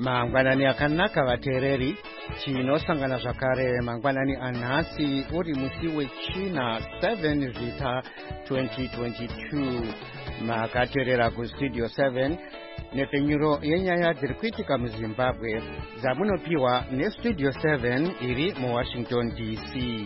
Mangwanani akanaka vateereri, tinosangana zvakare mangwanani anhasi uri musi wechina 7 Vhita 2022. Makateerera kustudio 7 nepfenyuro yenyaya dziri kuitika muZimbabwe dzamunopiwa nestudio 7 iri muWashington DC.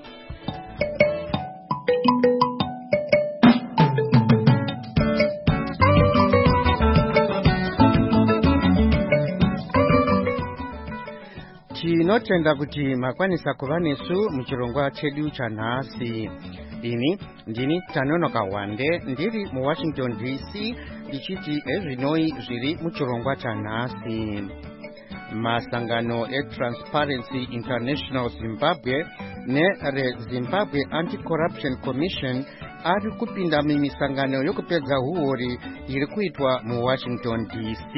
Tinotenda kuti makwanisa kuva nesu muchirongwa chedu chanhasi. Ini ndini Tanonoka Wande ndiri muWashington DC ndichiti ezvinoi zviri muchirongwa chanhasi. Masangano eTransparency International Zimbabwe neReZimbabwe Anti-Corruption Commission ari kupinda mumisangano yokupedza huori iri kuitwa muWashington DC.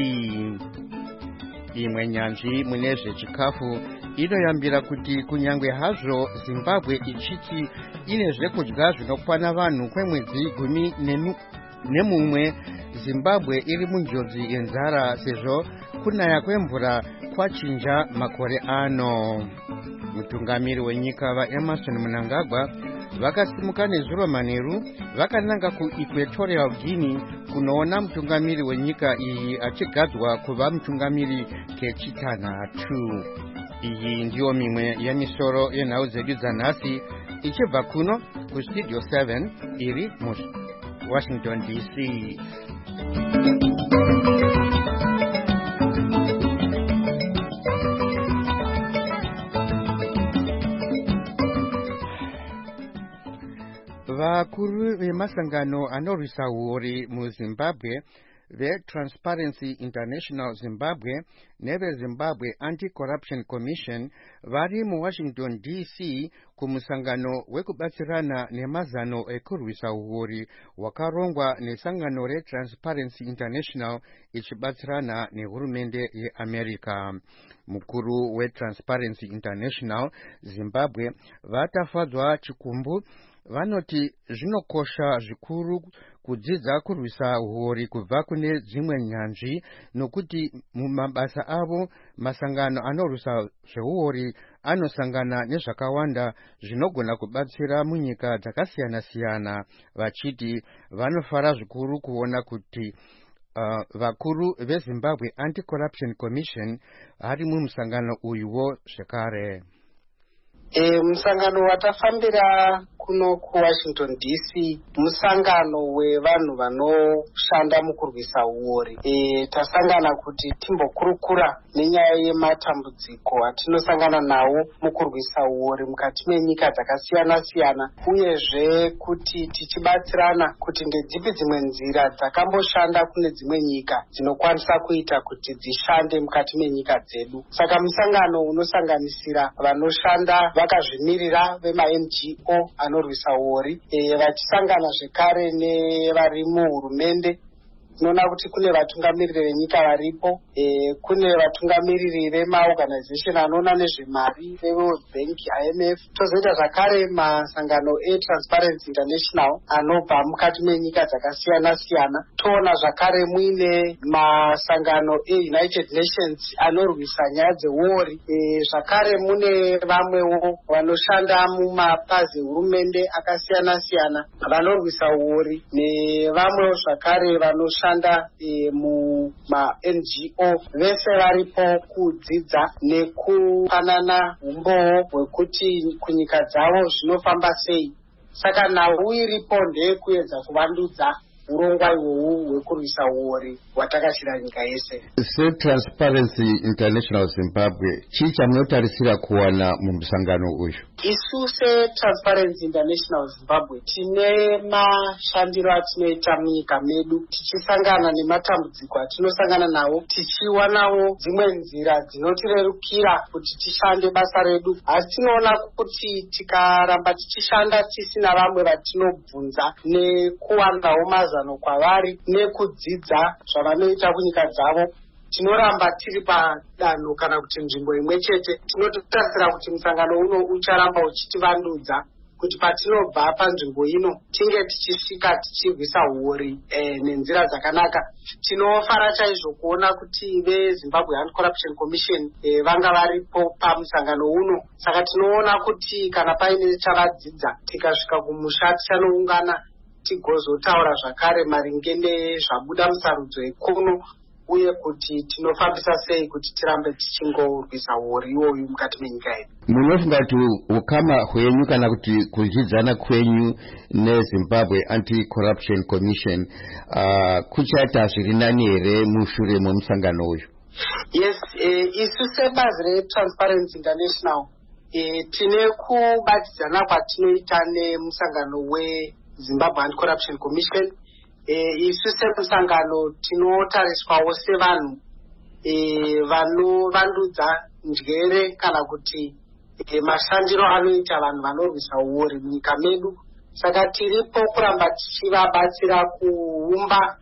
Imwe nyanzvi mune zvechikafu inoyambira kuti kunyangwe hazvo Zimbabwe ichiti ine zvekudya zvinokwana vanhu kwemwedzi 11, Zimbabwe iri munjodzi yenzara sezvo kunaya kwemvura kwachinja makore ano. Mutungamiri wenyika vaEmerson Mnangagwa vakasimuka nezuro manheru vakananga kuEquatorial Guinea kunoona mutungamiri wenyika iyi achigadzwa kuva mutungamiri kechitanhatu. Iyi ndiyo mimwe yemisoro yenhau dzedu dzanhasi ichibva kuno kustudio 7 iri muWashington DC. Vakuru vemasangano anorwisa huori muZimbabwe veTransparency International Zimbabwe neveZimbabwe Anti-Corruption Commission vari muWashington DC kumusangano wekubatsirana nemazano ekurwisa huori wakarongwa nesangano reTransparency International ichibatsirana nehurumende yeAmerica. Mukuru weTransparency International Zimbabwe vatafadzwa chikumbu vanoti zvinokosha zvikuru kudzidza kurwisa huori kubva kune dzimwe nyanzvi nokuti mumabasa avo masangano anorwisa zvehuori anosangana nezvakawanda zvinogona kubatsira munyika dzakasiyana-siyana, vachiti vanofara zvikuru kuona kuti vakuru veZimbabwe Anti-Corruption Commission ari mumusangano uyuwo zvekare. Musangano watafambira kuno kuWashington DC musangano wevanhu vanoshanda mukurwisa huori. Tasangana kuti timbokurukura nenyaya yematambudziko atinosangana nawo mukurwisa huori mukati menyika dzakasiyana-siyana, uyezve kuti tichibatsirana kuti ndedzipi dzimwe nzira dzakamboshanda kune dzimwe nyika dzinokwanisa kuita kuti dzishande mukati menyika dzedu. Saka musangano unosanganisira vanoshanda vakazvimirira vema-NGO anorwisa huori, vachisangana zvekare nevari muhurumende. Tinoona kuti kune vatungamiriri venyika varipo, kune vatungamiriri vemaorganization anoona nezvemari veWorld Bank, IMF. Tozoita zvakare masangano eTransparency International anobva mukati menyika dzakasiyana-siyana. Toona zvakare muine masangano eUnited Nations anorwisa nyaya dzehuori. Zvakare mune vamwewo vanoshanda mumapazi ehurumende akasiyana-siyana vanorwisa huori, nevamwewo zvakare vanoshanda muma-NGO. Vese varipo kudzidza nekupanana umboo hwekuti kunyika dzavo zvinofamba sei. Saka nhau iripo ndeyekuedza kuvandudza urongwa ihwohwu hwekurwisa huori hwatakashira nyika yese. SeTransparency International Zimbabwe, chii chamunotarisira kuwana mumusangano uyu? Isu seTransparency International Zimbabwe tine mashandiro atinoita munyika medu, tichisangana nematambudziko atinosangana nawo, tichiwanawo dzimwe nzira dzinotirerukira kuti tishande basa redu. Asi tinoona kuti tikaramba tichishanda tisina vamwe vatinobvunza nekuwanawo mazano kwavari nekudzidza zvavanoita kunyika dzavo, tinoramba tiri padanho kana kuti nzvimbo imwe chete. Tinotarisira kuti musangano uno ucharamba uchitivandudza kuti patinobva panzvimbo ino tinge tichisvika tichirwisa huori nenzira dzakanaka. Tinofara chaizvo kuona kuti veZimbabwe Anti-Corruption Commission vanga varipo pamusangano uno. Saka tinoona kuti kana paine chavadzidza tikasvika kumusha tichanoungana tigozotaura zvakare maringe nezvabuda musarudzo yekuno uye kuti tinofambisa sei kuti tirambe tichingorwisa huori iwoyu mukati menyika yedu. Munofunga kuti ukama hwenyu kana kuti kuzvidzana kwenyu neZimbabwe Anti-Corruption Commission kuchaita zviri nani here mushure memusangano uyu? Yes, isu sebazi reTransparency International tine kubatidzana kwatinoita nemusangano weZimbabwe Anti-Corruption Commission. Isu semusangano tinotariswawo sevanhu vanovandudza njere kana kuti mashandiro anoita vanhu vanorwisa huori munyika medu. Saka tiripo kuramba tichivabatsira kuumba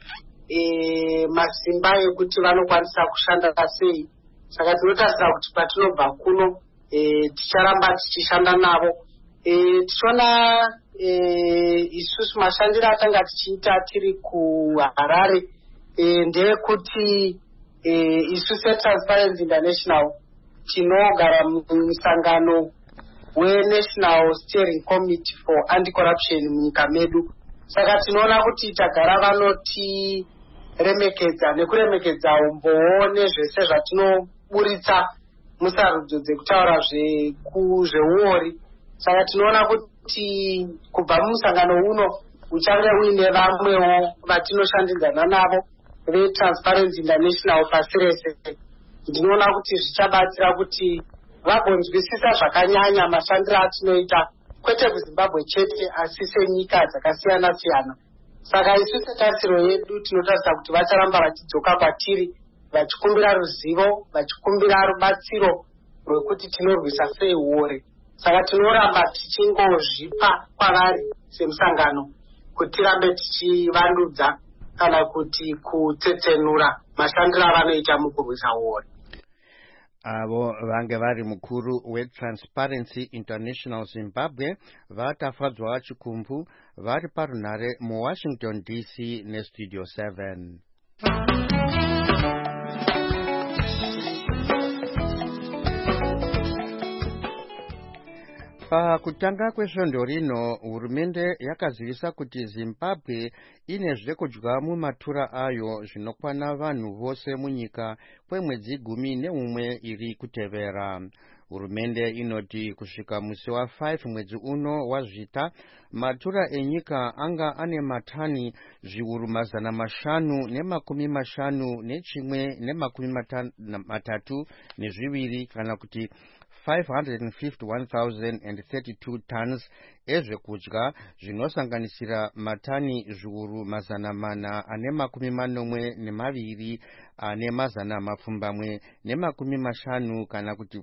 masimba ekuti vanokwanisa kushanda sei. Saka tinotarisira kuti patinobva kuno ticharamba tichishanda navo. Tichona isusu mashandiro atanga tichiita tiri kuHarare ndeyekuti isu seTransparency International tinogara mumusangano weNational Steering Committee for Anti-Corruption munyika medu. Saka tinoona kuti tagara vanotiremekedza nekuremekedza umbowo nezvese zvatinoburitsa musarudzo dzekutaura zvehuori. Saka tinoona kuti kubva mumusangano uno uchange uine vamwewo vatinoshandidzana navo veTransparency International pasi rese. Ndinoona kuti zvichabatsira kuti vagonzwisisa zvakanyanya mashandiro atinoita kwete kuZimbabwe chete asi senyika dzakasiyana siyana. Saka isu setarisiro yedu tinotarisa kuti vacharamba vachidzoka kwatiri vachikumbira ruzivo, vachikumbira rubatsiro rwekuti tinorwisa sei huori. Saka tinoramba tichingozvipa kwavari semusangano kuti tirambe tichivandudza kana kuti kutsetsenura mashandiro avanoita mukurwisa huori. Avo vange vari mukuru weTransparency International Zimbabwe vatafadzwa chikumbu vari parunhare muWashington DC neStudio 7. Pakutanga kwesvondo rino hurumende yakazivisa kuti Zimbabwe ine zvekudya mumatura ayo zvinokwana vanhu vose munyika kwemwedzi 11 iri kutevera. Hurumende inoti kusvika musi wa5 mwedzi uno wazvita matura enyika anga ane matani zviuru 551,132 kana kuti 551,032 tons ezvekudya zvinosanganisira matani zviuru 442 ane mazana mapfumbamwe ne50 kana kuti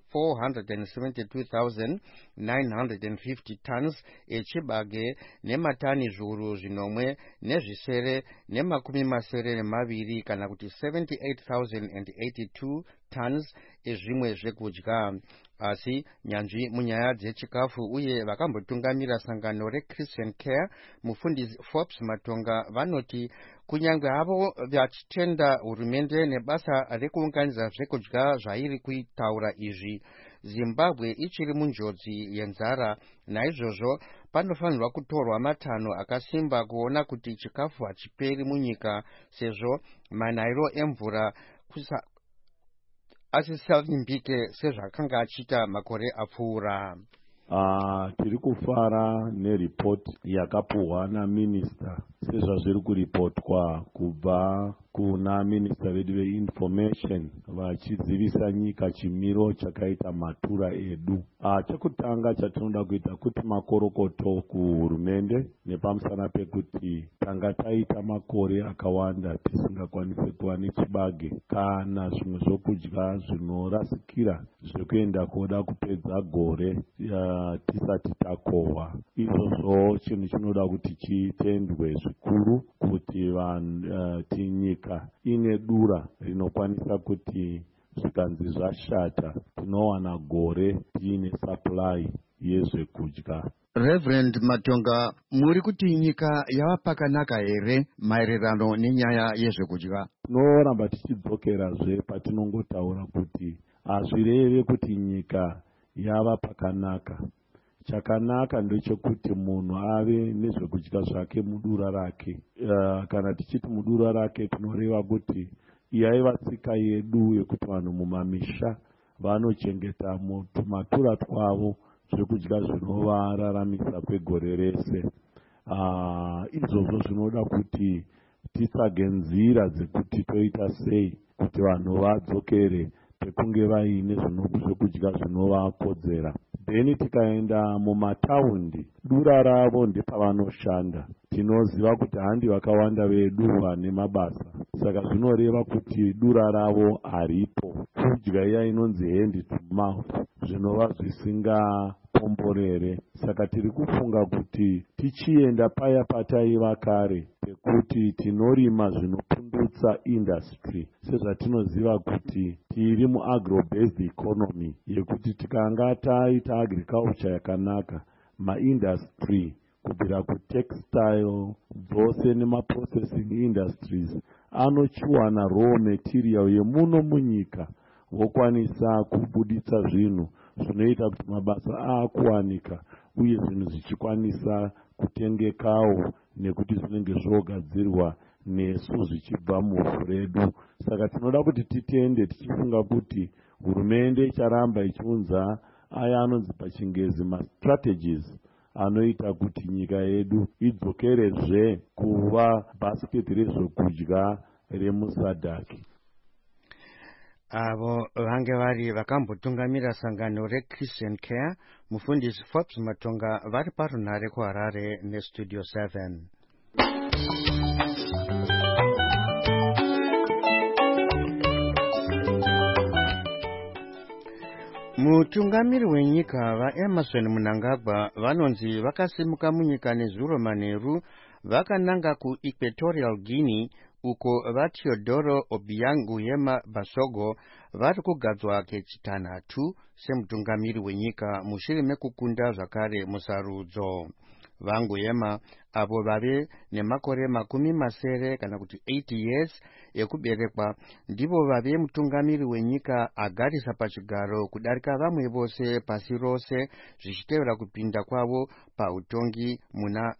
472,950 tons echibage nematani zviuru 10 nezvisere ne20 kana kuti 78,082 tons ezvimwe zvekudya. Asi nyanzvi munyaya dzechikafu uye vakambotungamira sangano reChristian Care mufundisi Forbes Matonga vanoti kunyange havo vachitenda hurumende nebasa rekuunganidza zvekudya zvairi kuitaura izvi, Zimbabwe ichiri munjodzi yenzara. Naizvozvo panofanirwa kutorwa matanho akasimba kuona kuti chikafu hachiperi munyika sezvo manhairo emvura asisalimbike sezvakanga achiita makore apfuura. Tiri kufara neripoti yakapuhwa naminista sezvazviri kuripotwa kubva kuna minista vedu veinformation vachizivisa nyika chimiro chakaita matura edu. Chekutanga chatinoda kuita kuti makorokoto kuhurumende nepamusana pekuti tanga taita makore akawanda tisingakwanisi kuva nechibage kana zvimwe zvokudya zvinorasikira zvekuenda kuda kupedza gore tisati takohwa. Izvozvo chinhu chinoda kuti chitendwe zvikuru kuti tinyika ine dura rinokwanisa kuti zvikanzi zvashata tinowana gore tiine supply yezvekudya. Reverend Matonga, muri kuti nyika yava pakanaka here maererano nenyaya yezvekudya? Tinoramba tichidzokerazve patinongotaura kuti hazvireve kuti nyika yava pakanaka. Chakanaka ndechekuti munhu ave nezvekudya zvake mudura rake. Kana tichiti mudura rake tinoreva kuti yaiva tsika yedu yekuti vanhu mumamisha vanochengeta tumatura twavo zvekudya zvinovararamisa kwegore rese. Izvozvo zvinoda kuti titsvage nzira dzekuti toita sei kuti vanhu vadzokere pekunge vaine zvekudya zvinovakodzera. Then tikaenda mumataundi, dura ravo ndepavanoshanda. Tinoziva kuti handi vakawanda vedu vane mabasa, saka zvinoreva kuti dura ravo haripo. Kudya iya inonzi hand to mouth zvinova zvisingapomborere. Saka tiri kufunga kuti tichienda paya pataiva kare pekuti tinorima zvinopundutsa industry, sezvatinoziva kuti tiri muagro-based economy yekuti tikanga taita agriculture yakanaka, maindustry kubvira kutextile dzose nemaprocessing industries anochiwana raw material yemuno munyika, vokwanisa kubuditsa zvinhu zvinoita kuti mabasa akuwanika uye zvinhu zvichikwanisa kutengekawo nekuti zvinenge zvogadzirwa nesu zvichibva muvhu redu. Saka tinoda kuti titende tichifunga kuti hurumende icharamba ichiunza aya anonzi pachingezi mastrategies anoita kuti nyika yedu idzokerezve kuva bhasiketi rezvokudya remusadhaki. Avo vange vari vakambotungamira sangano reChristian Care, mufundisi Forbes Matonga vari parunhare kuHarare neStudio 7. Mutungamiri wenyika vaEmerson Mnangagwa vanonzi vakasimuka munyika nezuro manheru vakananga kuEquatorial Guinea uko vaTeodoro Obiang Nguema Basogo vari kugadzwa kechitanhatu semutungamiri wenyika mushure mekukunda zvakare musarudzo. Vanguema avo vave nemakore 80 kana kuti 80 years ekuberekwa ndivo vave mutungamiri wenyika agarisa pachigaro kudarika vamwe vose pasi rose zvichitevera kupinda kwavo pautongi muna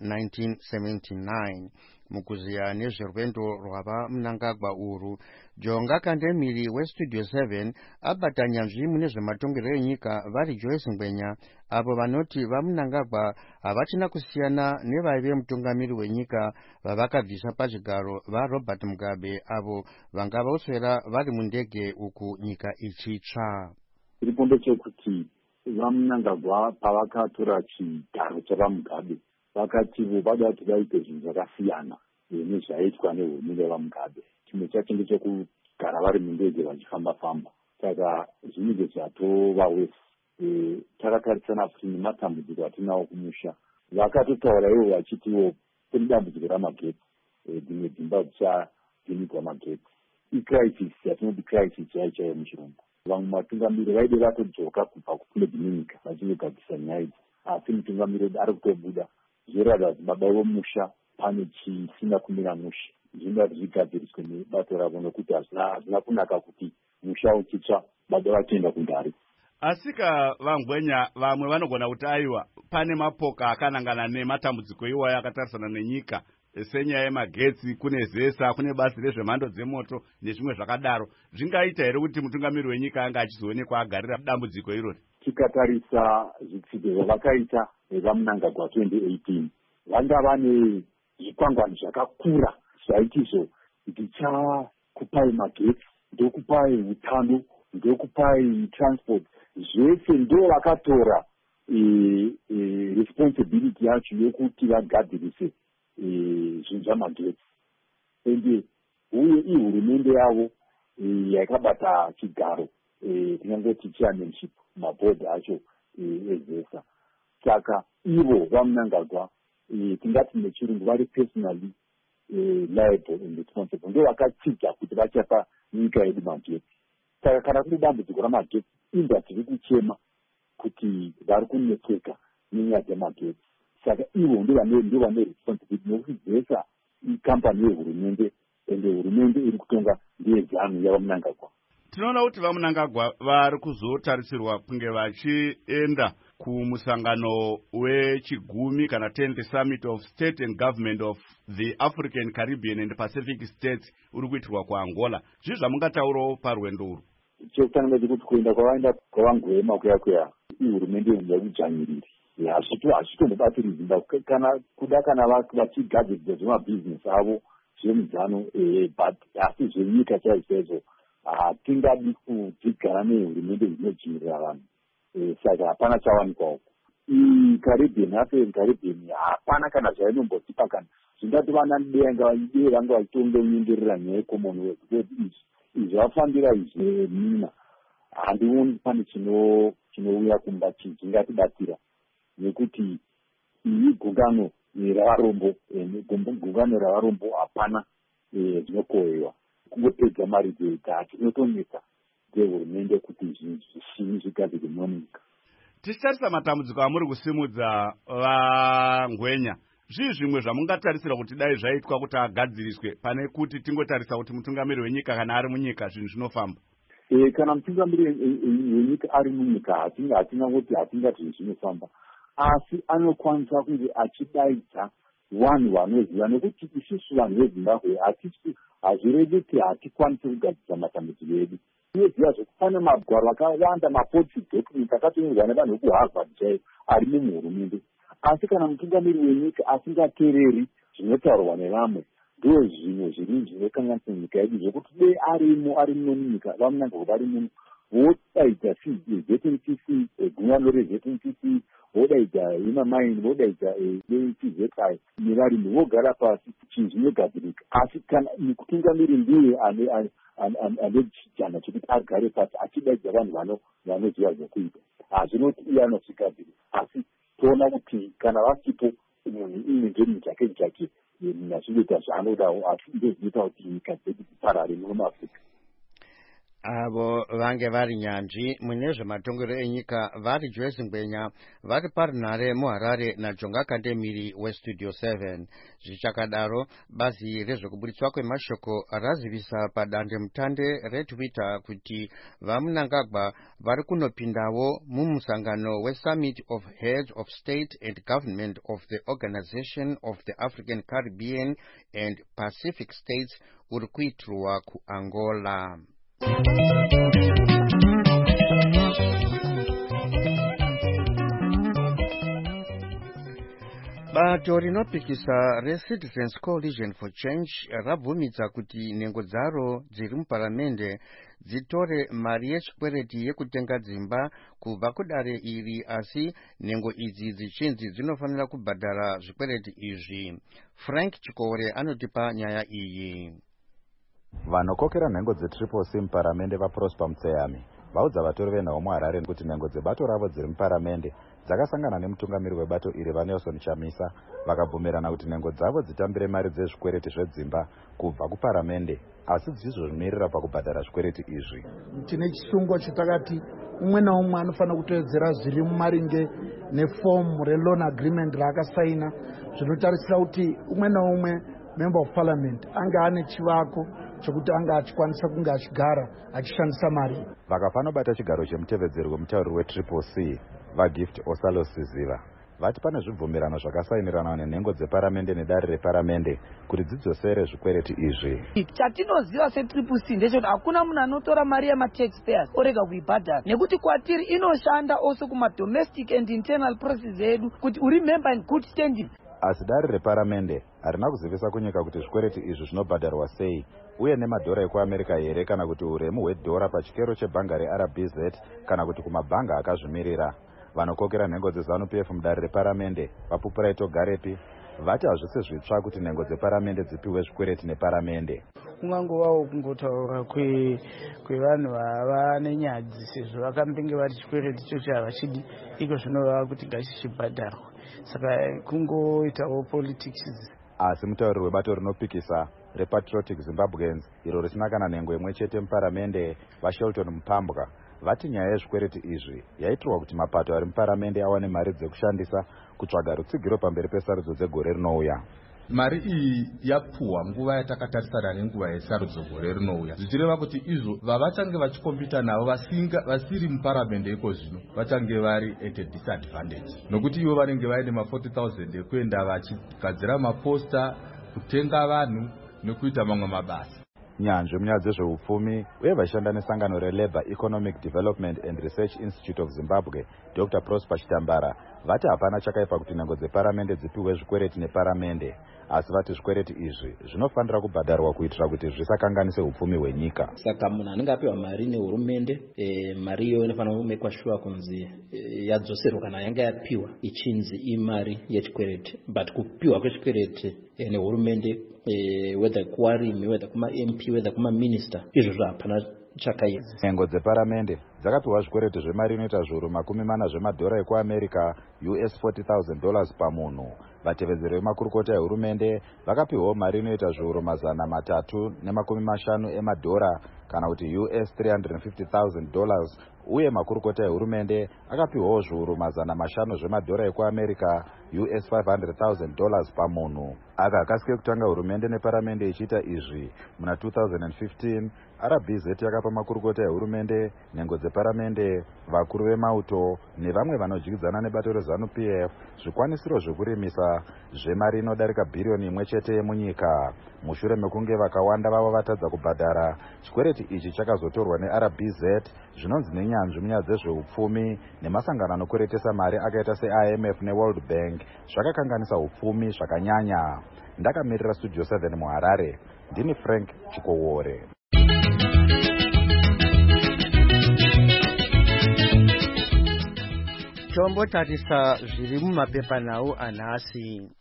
1979. Mukuziya nezverwendo rwava Mnangagwa uru, Jonga Kandemiri weStudio 7 abata nyanzvi mune zvematongerero enyika vari Joyce Ngwenya avo vanoti vaMnangagwa havachina kusiyana nevaive mutungamiri wenyika vavakabvisa pachigaro vaRobert Mugabe avo vanga voswera vari mundege uku nyika ichitsva. Iripo ndechekuti vaMnangagwa pavakatora chigaro chavaMugabe vakati vada kuti vaite zvinhu zvakasiyana nezvaitwa nehurumende yavaMugabe. Chimwe chacho ndechekugara vari mundege vachifamba-famba. Saka zvinenge zvatova wese. Takatarisana kuti nematambudziko atinawo kumusha. Vakatotaura ivo vachitiwo kune dambudziko ramagetsi. Dzimwe dzimba dzichapfinikwa magetsi. Icrisis yatinoti crisis chaiyo muchirungu. Vamwe matungamiri vaide vatodzoka kubva kune dzimwe nyika vachindogadzisa nyaya idzi. Asi mutungamiri ari kutobuda. Zvoratidza kuti baba vomusha pane chisina kumira musha. Zvinoda kuti zvigadziriswe nebato ravo nokuti hazvina kunaka kuti musha uchitsva baba vachienda kundare. Asika Vangwenya vamwe vanogona kuti aiwa pane mapoka akanangana nematambudziko iwayo akatarisana nenyika senyaya yemagetsi, kune zesa, kune basi rezvemhando dzemoto nezvimwe zvakadaro. Zvingaita here kuti mutungamiri wenyika anga achizoonekwa agarira dambudziko irori? Tikatarisa zvitsidzo zvavakaita vaMnangagwa 2018 vanga vane zvikwangwani zvakakura zvaitizo ndichakupai magetsi, ndokupai utano, ndokupai transport, zvese ndo vakatora responsibility yacho yokuti vagadzirise zvinhu zvamagetsi. Ende uye ihurumende yavo yakabata chigaro tinangoti chairmanship mabhodhi acho ezesa. Saka ivo vaMnangagwa tingati nechirungu vari personally liable and responsible, ndo vakatsidza kuti vachapa nyika yedu magetsi. Saka kana kune dambudziko ramagetsi industry iri kuchema kuti vari kunetseka nenyaya dzemagetsi. Saka ivo ndovane responsibility nokuti dzesa ikambani yehurumende, ende hurumende iri kutonga ndeyezanu yavamunangagwa. Tinoona kuti vamunangagwa vari kuzotarisirwa kunge vachienda kumusangano wechigumi kana 10th Summit of State and Government of the African, Caribbean and Pacific States uri kuitirwa kuAngola. Zvii zvamungataurawo parwendo urwu? Chekutanga ndechekuti kuenda kwavaenda kwavangwema kuya ihurumende yekudzvanyiriri hazvitombobatiri Zimbabwe kana kuda kana vachigadzirisa zvemabhizinesi avo zvemudzano, but asi zvenyika chaizvo hatingadi kutigara nehurumende dzinodzvinyirira vanhu. Saka hapana chawanikwa uko. Caribbean, African Caribbean hapana kana zvainombotipa kana zvingati vana idei vanga vachitongonyengerera nyaya yeCommonwealth. Izvi vafambira izvi mina handioni pane chinouya kumba chingatibatsira, nekuti iyi gungano ravarombo hapana zvinokohwewa, kungopedza mari dzega tinotonetsa dzehurumende kuti zvinhu zvigadzirwe munyika. Tichitarisa matambudziko amuri kusimudza vangwenya, zvii zvimwe zvamungatarisira kuti dai zvaitwa kuti agadziriswe pane kuti tingotarisa kuti mutungamiri wenyika kana ari munyika zvinhu zvinofamba? Kana mutungamiri wenyika ari munyika hatina kuti hatingati zvinhu zvinofamba, asi anokwanisa kunge achidaidza vanhu vanoziva, nekuti isusu vanhu veZimbabwe hazvirevi kuti hatikwanisi kugadzirisa matambudziko edu. Tinoziva zvekufana magwaro akawanda, mapotsi document akatonyorwa nevanhu vekuHarvard chaivo ari muhurumende. Asi kana mutungamiri wenyika asingateereri zvinotaurwa nevamwe, ndo zvimwe zviri zvinokanganisa nyika yedu, zvokuti dei ari muno munyika vamunangagwa vari muno vodaidza ZNPC, gungano reZNPC, vodaidza imamaini, vodaidza TZI nevarimi vogara pasi chinhu zvinogadzirika. Asi kana mutungamiri ndiye ane chijana chekuti agare pasi achidaidza vanhu vanoziva zvekuita, hazvinoti iye anozvigadzirira. Asi toona kuti kana vasipo munhu imwe ndomunhu chake nazvinoita zvaanodawo, asi ndozvinoita kuti nyika dzedu dziparare muno muAfrica. Avo vange vari nyanzvi mune zvematongero enyika vari Joyce Ngwenya vari parunhare muHarare naJonga Kandemiri weStudio 7. Zvichakadaro, bazi rezvekuburitswa kwemashoko razivisa padandemutande reTwitter kuti vamunangagwa vari kunopindawo mumusangano weSummit of Heads of State and Government of the Organization of the African, Caribbean and Pacific States uri kuitirwa kuAngola. Bato rinopikisa reCitizens Coalition for Change rabvumidza kuti nhengo dzaro dziri muparamende dzitore mari yechikwereti yekutenga dzimba kubva kudare iri, asi nhengo idzi dzichinzi dzinofanira kubhadhara zvikwereti izvi. Frank Chikore anotipa nyaya iyi. Vanokokera nhengo dzeTriple C muparamende vaProsper Mutseyami vaudza vatori venhau muHarare kuti nhengo dzebato ravo dziri muparamende dzakasangana nemutungamiri webato iri vaNelson Chamisa vakabvumirana kuti nhengo dzavo dzitambire mari dzezvikwereti zvedzimba kubva kuparamende, asi dzichizozvimirira pakubhadhara zvikwereti izvi. Tine chisungo chitakati umwe naumwe anofanira kuteedzera zviri mumaringe nefomu reloan agreement raakasaina, zvinotarisira kuti umwe naumwe member of parliament ange ane chivako chokuti anga achikwanisa kunge achigara achishandisa mari. Vakafanobata chigaro chemutevedzeri wemutauriri weTriple C vaGift Osalo Siziva vati pane zvibvumirano zvakasainirana nenhengo dzeparamende nedare reparamende kuti dzidzosere zvikwereti izvi. Chatinoziva seTriple C ndechoti hakuna munhu anotora mari yemataxpayers orega kuibhadhara, nekuti kwatiri inoshanda also kumadomestic and internal process edu kuti uri member in good standing. Asi dare reparamende harina kuzivisa kunyika kuti zvikwereti izvi zvinobhadharwa sei uye nemadhora ekuAmerica here kana kuti uremu hwedhora pachikero chebhanga reRBZ kana kuti kumabhanga akazvimirira. Vanokokera nhengo dzeZANU-PF mudare reparamende vaPupuraito Garepi vati hazvisi zvitsva kuti nhengo dzeparamende dzipiwe zvikwereti neparamende. Kungangovawo kungotaura kwevanhu vava nenyadzi sezvo vakambenge vari chikwereti ichocho havachidi, iko zvinoreva kuti ngachichibhadharwa, saka kungoitawo politics. Asi mutauriri webato rinopikisa rePatriotic Zimbabweans iro risina kana nhengo imwe chete muparamende vaShelton Mupambwa vati nyaya yezvikwereti izvi yaitirwa kuti mapato ari muparamende awane mari dzekushandisa kutsvaga rutsigiro pamberi pesarudzo dzegore rinouya. Mari iyi yapuhwa nguva yatakatarisana nenguva yesarudzo gore rinouya, zvichireva kuti izvo vavachange vachikombita navo vasiri muparamende iko zvino vachange vari at a disadvantage, nokuti ivo vanenge vaine ma40,000 ekuenda vachigadzira maposta, kutenga vanhu nekuita mamwe mabasa. Nyanzvi munyaya dzezveupfumi uye vashanda nesangano reLabour Economic Development and Research Institute of Zimbabwe, Dr. Prosper Chitambara, vati hapana chakaipa kuti nhengo dzeparamende dzipiwe zvikwereti neparamende, asi vati zvikwereti izvi zvinofanira kubhadharwa kuitira kuti zvisakanganise upfumi hwenyika. Saka munhu anenge apiwa mari nehurumende, mari iyo inofanira kumekwa sure kunzi yadzoserwa kana yanga yapiwa ichinzi imari yechikwereti, but kupiwa kwechikwereti nehurumende, whether kuwarimi, whether kuma MP, whether kuma minister, izvo hapana chakaipa. Nhengo dzeparamende dzakapiwa zvikwereti zvemari inoita zviuru 40 zvemadhora ekuAmerica, US $40,000 pamunhu. Vatevedzeri vemakurukota ehurumende vakapiwawo mari inoita zviuru 350 emadhora kana kuti US $350,000, uye makurukota ehurumende akapiwawo zviuru 500 zvemadhora ekuAmerica, US $500,000 pamunhu. Aka akasike kutanga hurumende neparamende ichiita izvi muna 2015, RBZ yakapa makurukota ehurumende, nhengo dzeparamende, vakuru vemauto nevamwe vanodyidzana nebato reZANU-PF zvikwanisiro zvekurimisa zvemari inodarika bhiriyoni 1 chete yemunyika. Mushure mekunge vakawanda vavo vatadza kubhadhara, chikwereti ichi chakazotorwa neRBZ zvinonzi nenyanzvi munyaya dzezveupfumi nemasangano anokweretesa mari akaita seIMF neWorld Bank zvakakanganisa upfumi zvakanyanya. Ndakamirira Studio 7 muHarare, ndini Frank Chikowore. Tombotarisa zviri mumapepanhau anhasi.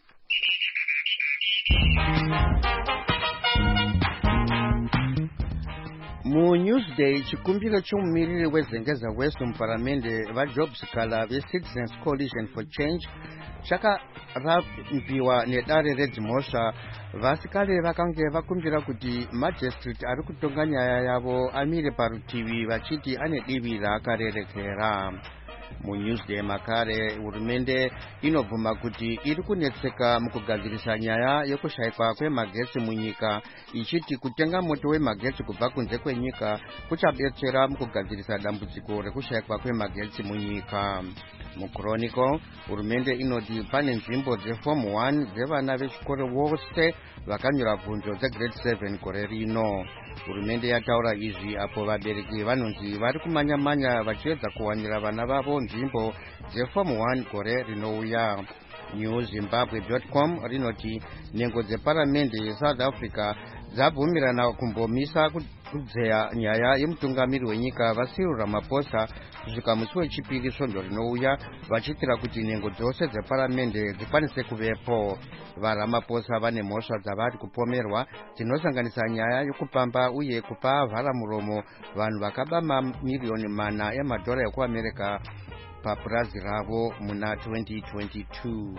MuNewsday, chikumbiro chomumiriri weZengeza West muparamende vaJobs Kala veCitizens Coalition for Change chakarambiwa nedare reDzimhosva. Vasikale vakange vakumbira kuti magistrate ari kutonga nyaya yavo amire parutivi vachiti ane divi raakarerekera. MuNewsday makare, hurumende inobvuma kuti iri kunetseka mukugadzirisa nyaya yokushayikwa kwemagetsi munyika, ichiti kutenga moto wemagetsi kubva kunze kwenyika kuchabetsera mukugadzirisa dambudziko rekushayikwa kwemagetsi munyika. MuChronicle, hurumende inoti pane nzvimbo dzeForm 1 dzevana vechikoro vose vakanyora bvunzo dzegrade 7 gore rino. Hurumende yataura izvi apo vabereki vanonzi vari kumanya-manya vachiedza kuwanira vana vavo nzvimbo dzeForm 1 gore rinouya. NewZimbabwe.com rinoti nhengo dzeparamende yeSouth Africa dzabvumirana kumbomisa kudzeya nyaya yemutungamiri wenyika Cyril Ramaphosa kusvika musi wechipiri svondo rinouya, vachitira kuti nhengo dzose dzeparamende dzikwanise kuvepo. VaRamaphosa vane mhosva dzavari kupomerwa dzinosanganisa nyaya yokupamba uye kupa vharamuromo vanhu vakaba mamiliyoni 4 emadhora ekuAmerica papurazi ravo muna 2022.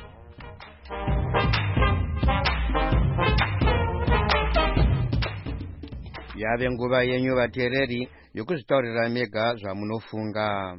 Yave nguva yenyu vateereri yokuzvitaurira mega zvamunofunga.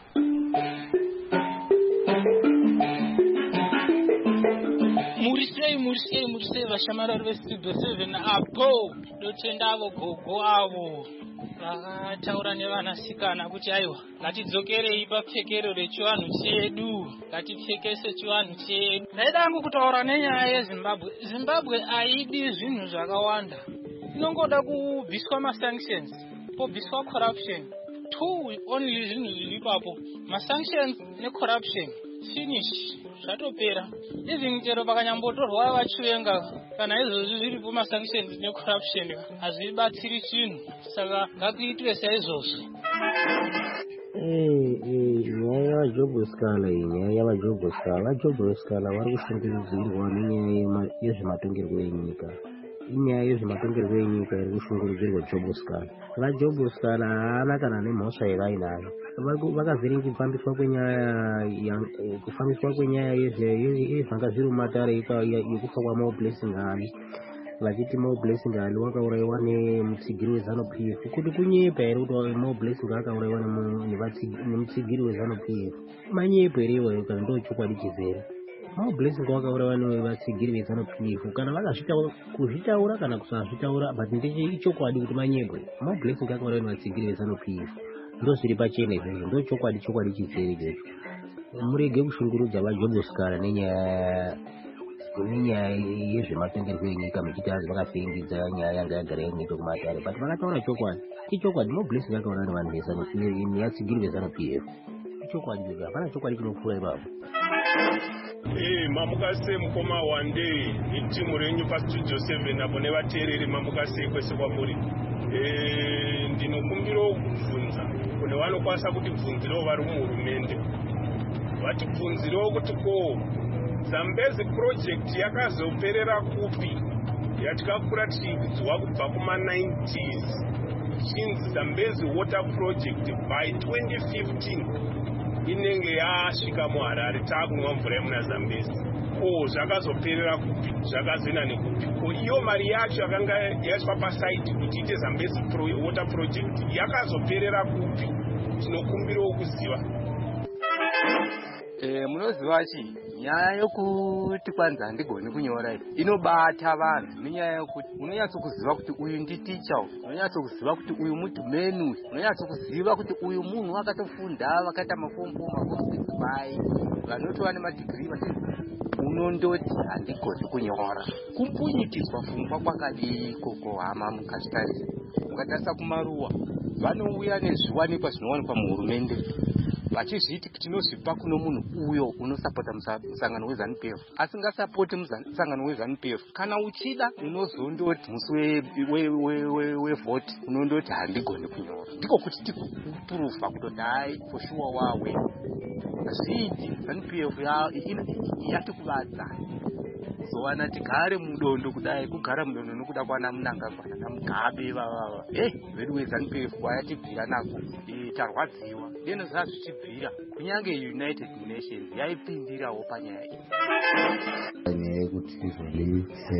murisei vashamarari vestudio 7 apo dotenda avo gogo avo vakataura nevanasikana kuti aiwa ngatidzokerei papfekero rechivanhu chedu, ngatipfekese chivanhu chedu. Ndaida hangu kutaura nenyaya yeZimbabwe haidi zvinhu zvakawanda, inongoda kubviswa masanctions, pobviswa corruption. 2 only zvinhu zviri ipapo, masanctions necorruption, finish, zvatopera. Even chero pakanyambotorwa vachivenga kana izvozvi zviripo masanctions necorruption hazvibatsiri chinhu, saka ngakuitwe saizvozvo. Nyaya yavaJobskala iyi, nyaya yavaJobskala, vaJobskala vari kushungurudzirwa nenyaya yezvematongerwo enyika. Inyaya yezvematongerwo enyika iri kushungurudzirwa Jobskala. VaJobskala haana kana nemhosva yevainayo. Vakavhiringifambiswa kufambiswa kwenyaya yezvanga zviri mumatare yekufa kwaMo Blessing Hani. vachiti Mo Blessing Ali wakaurayiwa nemutsigiri weZANU-PF kuti kunyepa here kuti Mo Blessing akaurayiwa nemutsigiri weZANU-PF manyepo here iwayo kana ndochokwadi chizere. Mo Blessing wakaurayiwa nevatsigiri veZANU-PF kana vakazvitaura kana kusazvitaura but ndechokwadi kuti manyepo. Mo Blessing akaurayiwa nevatsigiri veZANU-PF ndozviri pachena izvozvo, ndochokwadi chizere ichocho. Murege kushungurudza vaJoboskara nenyaya yezvematongerwo enyika muchiti azi vakafengidza nyaya yanga yagara yenyika kumatare but vakataura chokwadi. Ichokwadi Mo Blessing akaurayiwa nevanhu nevatsigiri veZANU-PF. Ichokwadi izvo, hapana chokwadi chinopfuura ipapo. Mamukase mukoma wande itimu renyu pastudio 7 apo nevateereri mamukase kwese kwamuri. Ndinokumbirawo kubvunza kune vanokwanisa kutibvunzirawo vari muhurumende, vatibvunzirewo kuti ko Zambezi project yakazoperera kupi yatakakura tichiudzwa kubva kuma-90s chinzi Zambezi water project by 2015 inenge yasvika muHarare taakunwa mvura yemuna Zambezi. Ko zvakazoperera kupi, zvakazoenda nekupi? Ko iyo mari yacho yakanga yaiswa pasaiti kuti ite Zambezi water project yakazoperera kupi? Tinokumbirawo kuziva. Munoziva chii? Nyaya yokuti kwanza ndigoni kunyora inobata vanhu nenyaya yokuti unonyatsokuziva kuti uyu nditicha, unonyatsokuziva kuti uyu mudhumenu, unonyatsokuziva kuti uyu munhu akatofunda vakaita mafomu makosikisibai vanotova nemadhigiri unondoti handigoni kunyora. Kumpunyitiswa pfungwa kwakadii koko hama mukasitarisa. Mukatarisa kumaruwa vanouya nezviwanikwa zvinowanikwa muhurumende vachizviti tinozvipa kuno munhu uyo unosapota musangano weZANU-PF asingasapoti musangano weZANU-PF. Kana uchida unozondoti musi wevhoti unondoti handigoni kunyora. Ndiko kuti tikupurufa kutoti hai for sure wawe zviti ZANU-PF yatikuvadza kuzowana tigare mudondo kudai kugara mudondo nokuda kwana Mnangagwa naMugabe vavava vedu weZANU-PF kwayatibvira nako tarwadziwa ndeno zvazvichibvira kunyange United Nations yaipindirawo panyaya iyi. Nyaya yekuti izvoni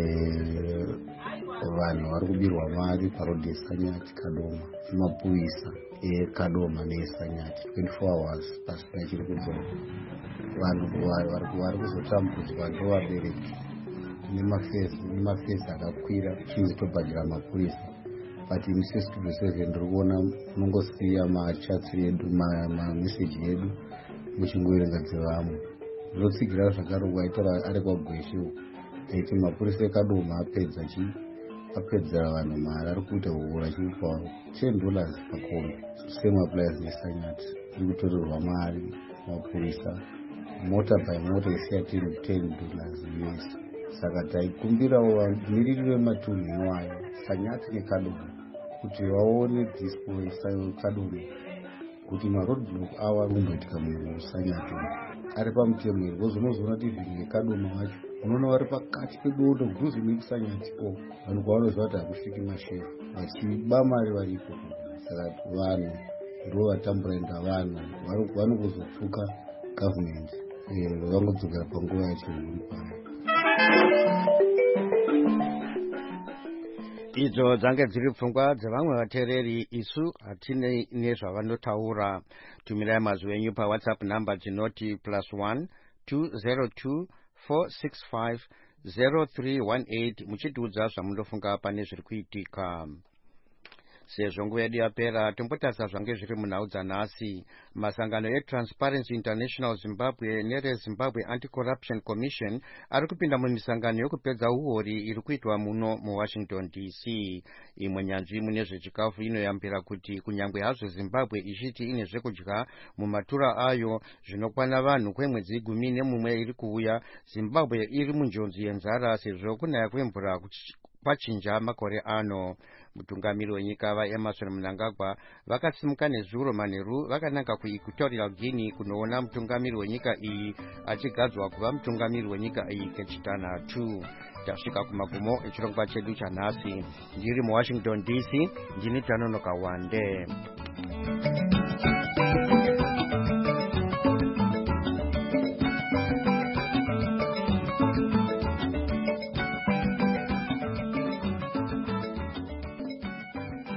vanhu vari kubirwa mari parodhi yeSanyati Kadoma mapurisa eKadoma neeSanyati 24 hours pasina chiri kudzora. Vanhu vari kuzotambudzwa ndovabereki nemafezi akakwira chinzi tobhadhira mapurisa. But in Studio 7 ndiri kuona munongosiya machatsi edu mameseji edu muchingoerenga dzevamwe. Zvotsigira zvakare waitaura ari kwagweshi aiti mapurisa eKadoma apedzera vanhu mari ari kuita kuhura chipa $10 pakombi. Same applies neSanyati iri kutorerwa mari mapurisa mota by mota isiya $10 US. Saka taikumbirawo vamiriri vematunhu iwayo Sanyati neKadoma kuti vaone dispo yeKadoma kuti maroadblock avo ari kumboitika muSanyati ari pamutemo here. Unozoona kuti vhinhu yeKadoma vacho unoona vari pakati pedondo guzu nekuSanyati vanhu kwavanoziva kuti hakusviki mashefu vachiba mari varipo. Saka vanhu ndo vatamburenda vanhu vanokuzopfuka gavhumende vangodzokera panguva yachiruri paya. Idzo dzange dziri pfungwa dzevamwe vateereri. Isu hatine nezvavanotaura. Tumirai mazwi enyu paWhatsApp namba dzinoti +1 202 465 0318 muchitiudza zvamunofunga pane zviri kuitika. Sezvo nguva yedu yapera tombotarisa zvange zviri munhau dzanhasi. Masangano eTransparency International Zimbabwe nereZimbabwe Anti-Corruption Commission ari kupinda mumisangano yokupedza uori iri kuitwa muno muWashington DC. Imwe nyanzvi mune zvechikafu inoyambira kuti kunyangwe hazvo Zimbabwe ichiti ine zvekudya mumatura ayo zvinokwana vanhu kwemwedzi 11 iri kuuya, Zimbabwe iri munjodzi yenzara sezvo kunaya kwemvura kwachinja makore ano. Mutungamiri wenyika vaEmerson Mnangagwa vakasimuka nezuro manheru vakananga kuEquatorial Guinea kunoona mutungamiri wenyika iyi achigadzwa kuva mutungamiri wenyika iyi kechitanhatu. Tasvika kumagumo echirongwa chedu chanhasi. Ndiri muWashington DC, ndini Tanonoka Wande.